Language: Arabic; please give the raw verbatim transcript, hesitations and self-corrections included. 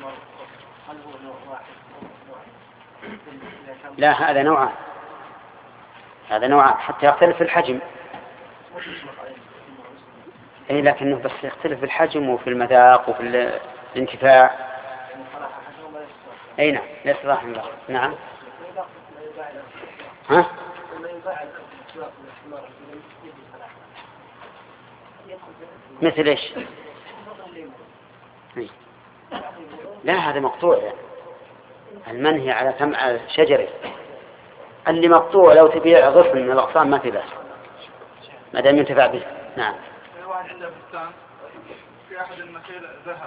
لا، هذا نوعان، هذا نوعان حتى يختلف في الحجم. اي لكنه بس يختلف في الحجم وفي المذاق وفي الانتفاع. اي نعم، ليس رحم الله. نعم. ها؟ مثل ايش؟ لا، هذا مقطوع يعني. المنهي على ثمع شجره، اللي مقطوع لو تبيع غصن من الاغصان ما في بأس ما دام ينتفع به. نعم. في واحد عنده بستان في احد المخيل ذهب